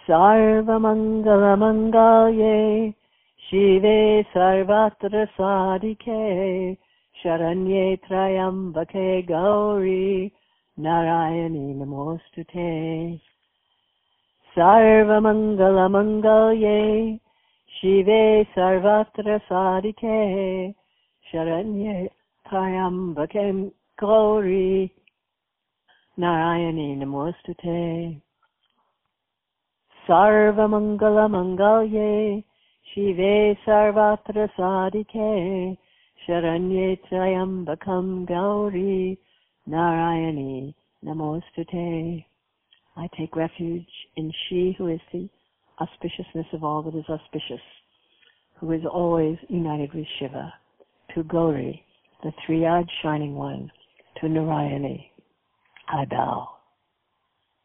Sarvamangalamangalye Shive Sarvatra Sadike Sharanye Trayambake Gauri Narayani Namostute. Sarvamangalamangalye Shive Sarvatra Sadike Sharanye Trayambake Gauri Narayani Namostute. Sarvamangalamangalye Shive Sarvatra Sadike Sharanye Trayambakam Gauri Narayani Namostute. I take refuge in she who is the auspiciousness of all that is auspicious, who is always united with Shiva, to Gauri, the three-eyed shining one, to Narayani. I bow.